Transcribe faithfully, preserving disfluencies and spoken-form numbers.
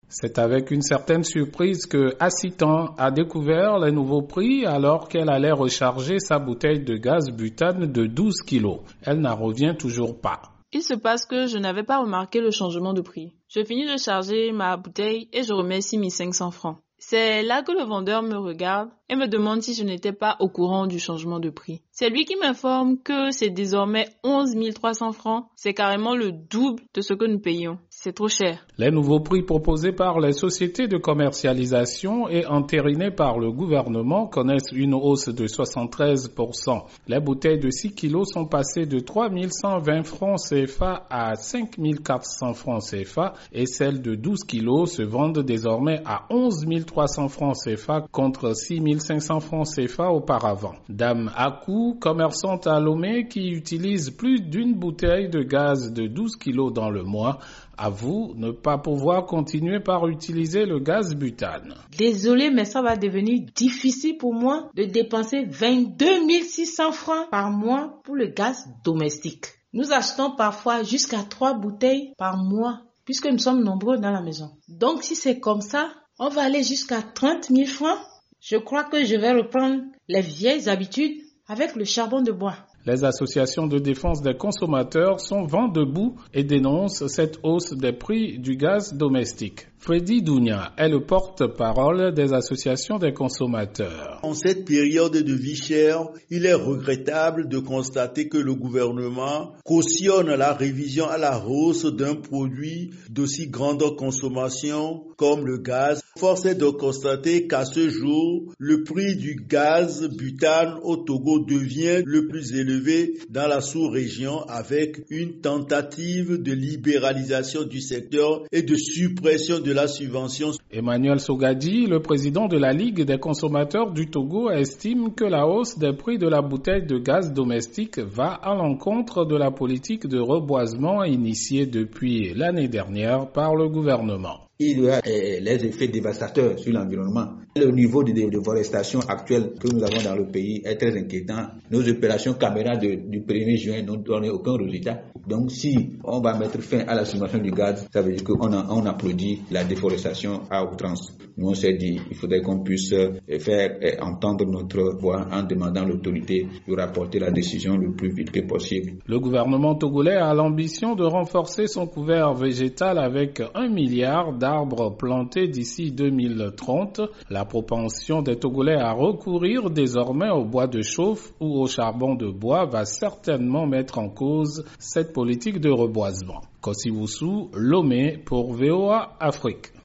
C'est avec une certaine surprise que Assitan a découvert les nouveaux prix alors qu'elle allait recharger sa bouteille de gaz butane de douze kilos. Elle n'en revient toujours pas. Il se passe que je n'avais pas remarqué le changement de prix. Je finis de charger ma bouteille et je remets six mille cinq cents francs. C'est là que le vendeur me regarde et me demande si je n'étais pas au courant du changement de prix. C'est lui qui m'informe que c'est désormais onze mille trois cents francs. C'est carrément le double de ce que nous payons. C'est trop cher. Les nouveaux prix proposés par les sociétés de commercialisation et entérinés par le gouvernement connaissent une hausse de soixante-treize pour cent. Les bouteilles de six kilos sont passées de trois mille cent vingt francs C F A à cinq mille quatre cents francs C F A et celles de douze kilos se vendent désormais à onze mille trois cents francs C F A contre six mille cinq cents francs C F A auparavant. Dame Akou, commerçante à Lomé qui utilise plus d'une bouteille de gaz de douze kilos dans le mois, avoue ne pas pouvoir continuer par utiliser le gaz butane. Désolé, mais ça va devenir difficile pour moi de dépenser vingt-deux mille six cents francs par mois pour le gaz domestique. Nous achetons parfois jusqu'à trois bouteilles par mois puisque nous sommes nombreux dans la maison. Donc si c'est comme ça, on va aller jusqu'à trente mille francs. Je crois que je vais reprendre les vieilles habitudes avec le charbon de bois. Les associations de défense des consommateurs sont vent debout et dénoncent cette hausse des prix du gaz domestique. Freddy Dounia est le porte-parole des associations des consommateurs. En cette période de vie chère, il est regrettable de constater que le gouvernement cautionne la révision à la hausse d'un produit d'aussi grande consommation comme le gaz. Force est de constater qu'à ce jour, le prix du gaz butane au Togo devient le plus élevé dans la sous-région avec une tentative de libéralisation du secteur et de suppression de la subvention. Emmanuel Sogadi, le président de la Ligue des consommateurs du Togo, estime que la hausse des prix de la bouteille de gaz domestique va à l'encontre de la politique de reboisement initiée depuis l'année dernière par le gouvernement. Il y a les effets dévastateurs sur l'environnement. Le niveau de déforestation actuel que nous avons dans le pays est très inquiétant. Nos opérations caméra de, du premier juin n'ont donné aucun résultat. Donc si on va mettre fin à la subvention du gaz, ça veut dire qu'on a, on applaudit la déforestation à outrance. Nous on s'est dit il faudrait qu'on puisse faire entendre notre voix en demandant à l'autorité de rapporter la décision le plus vite que possible. Le gouvernement togolais a l'ambition de renforcer son couvert végétal avec un milliard d'arbres plantés d'ici deux mille trente. La propension des Togolais à recourir désormais au bois de chauffe ou au charbon de bois va certainement mettre en cause cette politique de reboisement. Kossi Wusu, Lomé pour V O A Afrique.